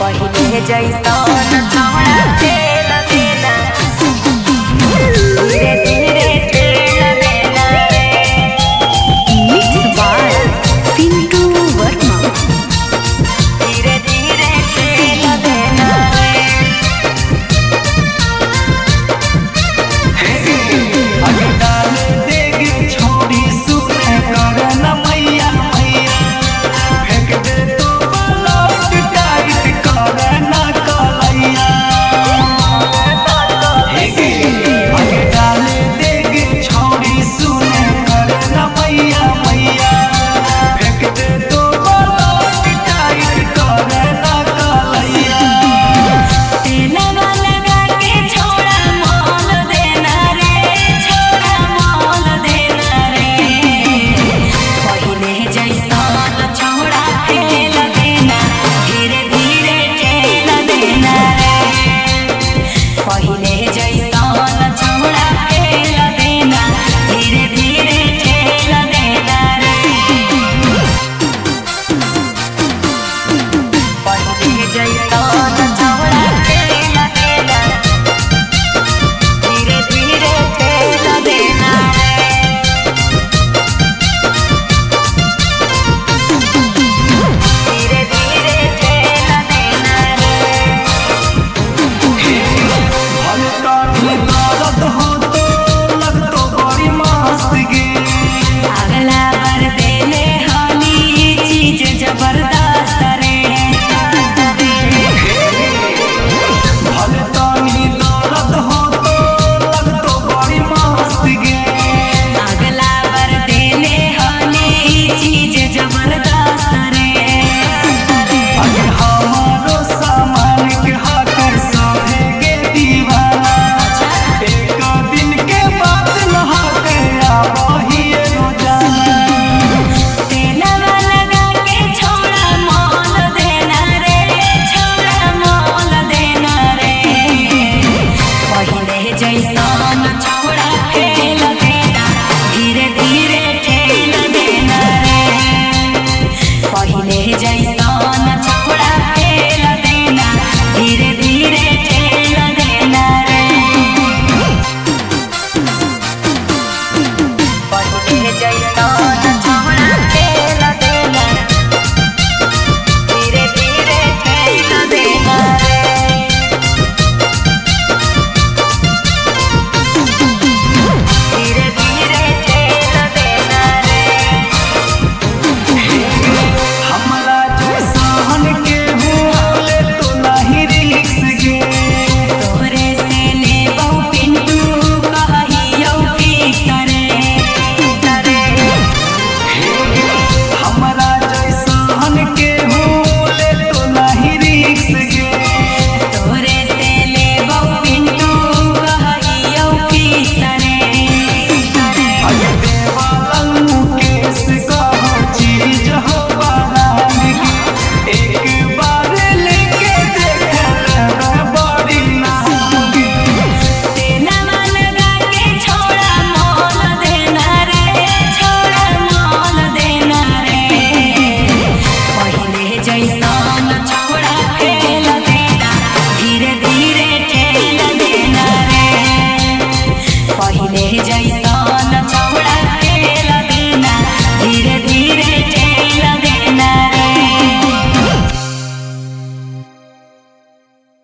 पहिले जैसन छौड़ा तेल देना धीरे धीरे तेल देना रे। Mix by Pintu Verma. धीरे धीरे तेल देना रे। अगे डाल देगी छोड़ी सुने कर न मैया मैया फेंक दे तो लौट टाइट कर न कलैया। अगे डाल देगी छोड़ी सुने कर न मैया मैया फेंक दे तो लौट टाइट कर न कलैया। तेलवा लगा के छौड़ा मोल देना रे, छौड़ा मोल देना रे। पहिले जैसन छौड़ा तेल देना धीरे धीरे तेल देना रे। पहिले जैसन छौड़ा तेल देना धीरे धीरे तेल देना रे। पहिले जैसन छौड़ा तेल देना धीरे धीरे तेल देना रे। धीरे धीरे तेल देना रे। हल्का दर्द हो तो लग तो बड़ी मस्त गे। अगला बार देले हनी चीज जबरदस्त रे। हल्का दर्द हो तो लग तो बड़ी मस्त गे। अगला बार देले हनी चीज जबरदस्त रे। अगे हमारो सामान के हाकर सहे गे दीवाना एक दिन के बाद नहा के आवही रोजाना। तेलवा लगा के छौड़ा मोल देना रे, छौड़ा मोल देना रे। पहिले जैसन छौड़ा तेल देना धीरे धीरे तेल देना रे। पहिले जैसन छौड़ा तेल देना धीरे धीरे तेल देना रे। पहिले जैसन छौड़ा तेल देना धीरे धीरे तेल देना रे। धीरे धीरे तेल देना रे। हमरा जैसन के भूले तो नहीं रिक्स गे। तोरे से लेबौ पिंटू कहियौ फिक्स रे। हमरा जैसन के भूले तो नहीं रिक्स गे। तोरे से लेबौ पिंटू कहियौ फिक्स रे। अगे देवालन मुकेश कहो चीज हो बारानी एक बार लेके देख ले बड़ी नागी। तेलवा लगा के छौड़ा मोल देना रे, छौड़ा मोल देना रे। पहिले जैसन